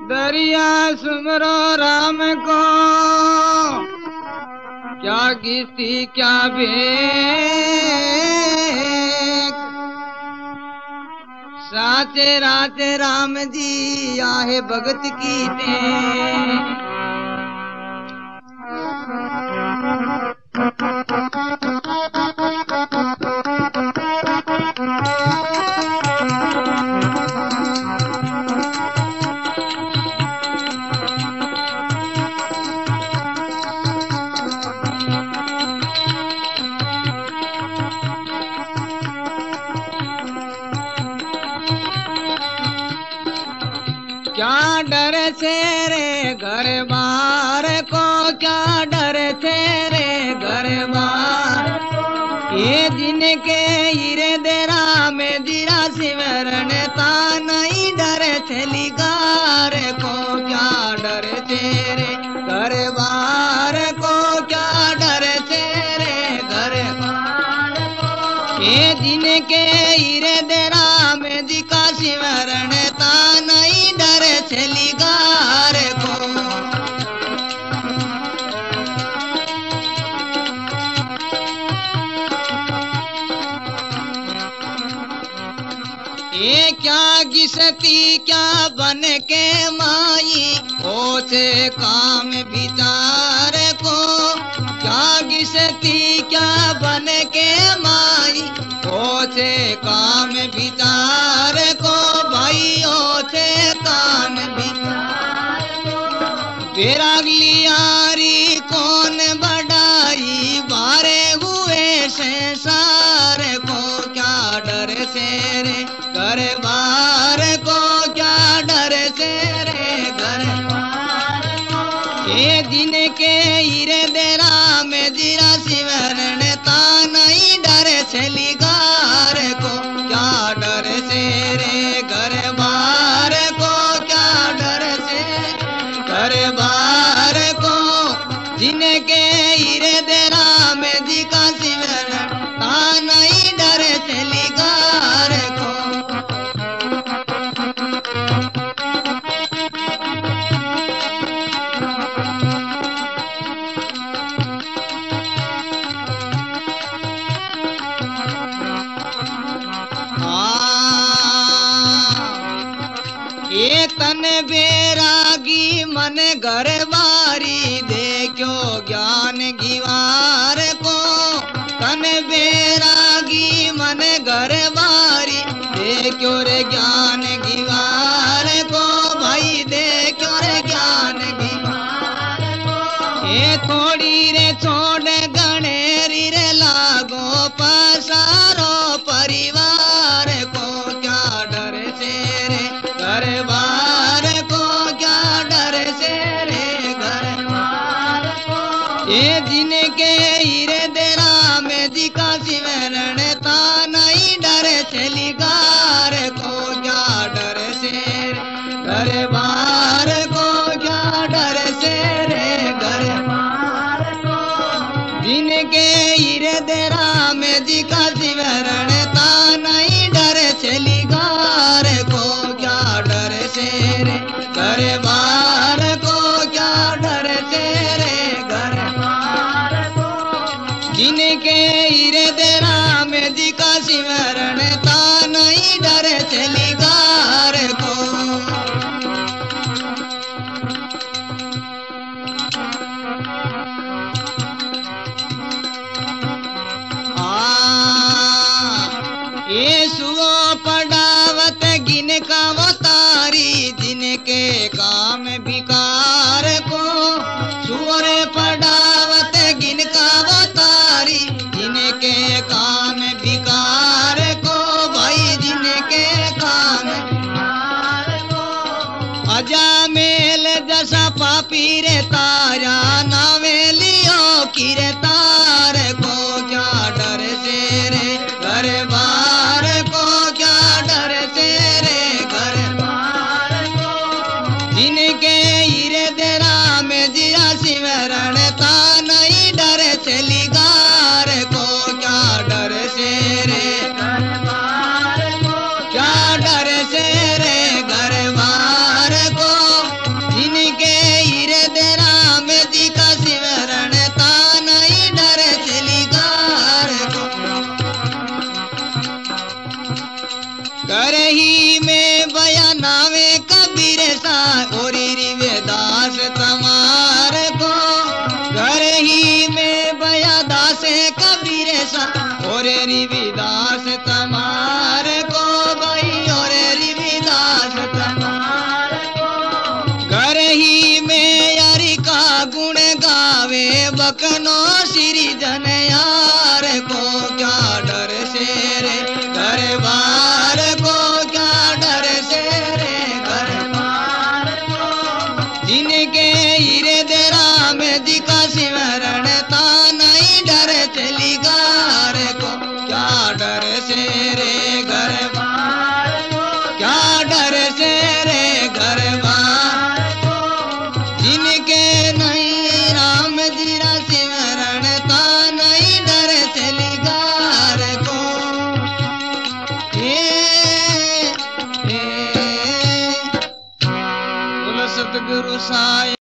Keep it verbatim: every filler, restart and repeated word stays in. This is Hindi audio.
दरिया सुमरो राम को, क्या किस्ती क्या भेंट। साचे राचे राम जी आहे भगत की टें। क्या डर से रे घर बार को, क्या डर से रे घर बार। ये दिन के हीरे देरा में दिरा सिमरण ता नहीं डर से लिगार को, क्या डर से रे घर बार को, क्या डर से रे घर बार को। ये दिन के हीरे देरा में दिका सिमरण ता नहीं डर से लिगार को। ये क्या गिसती क्या बन के माई, होते काम विचार को। क्या गिसती क्या बन के माई, होते काम विचार को। भाई होते काम विचार को। बेराग लियारी कौन बढ़ाई, बारे हुए संसार को। क्या डर से रे घर बार को, क्या डर से रे घर बार को। ये दिन के हीरे देरा में दिरा सिमरण ता नहीं डर से लिगार को। क्या डर से रे घर बार को, क्या डर से घर बार को। जिनके हीरे देरा में दिका सिमरण ता नहीं डर से लिगार को। ये तन बेरागी मन घर बारी, देखो ज्ञान गिवार को। तन बेरागी मन घर बारी, देखो रे ज्ञान गिवार को। भाई देखो रे ज्ञान गिवार को। ये थोड़ी रे छोड़ गणेरी रे लागो पसारो परिवार को। क्या डर से रे घर बार को, क्या डर से रे घर बार को। ये दिन के हीरे देरा में दिका सिमरण ता नहीं डर से लिगार को। क्या डर से रे घर बार को, क्या डर से रे घर बार को। दिन के हीरे देरा में दिका सिमरण ता नहीं डर से लिगार को। क्या डर से रे घर बार को, क्या डर से रे घर बार को। जिनके हीरे देरा में दिका सिमरण ता नहीं डर से लिगार को। ये सुओ पढ़ावत गिन का वो तारी, जिनके काम विकार को। सुअरे पढ़ावत गिन का वो तारी, जिनके काम विकार को। भाई जिनके काम विकार को। अजा मेल जसा पापी रे तारा, नावे लियो की रे तार को। क्या डर से रे घर बार को, क्या डर से रे घर बार को। जिनके हीरे देरा में जिया सिमरण ता नहीं डर से लिगार को। क्या डर से रे घर बार को, क्या डर से रे घर बार को। घर ही में बया नावे कबीर सा और रिवेदास तमार को घर ही में बया दास कबीर सा और रिविदास तमार को भाई और रिविदास तमार को घर ही में यारी का गुण गावे बकनो श्री जन यार को क्या डर से रे घर बार को क्या डर से रे घर बार को जिनके हीरे दे राम जी का सिमरण ता नहीं डर चली गार को क्या डर से रे घर बार को क्या डर से रे घर बार को जिनके नहीं राम जी रा सिमरण ता नहीं डर चली गार को हे हे बोलो सतगुरु साईं।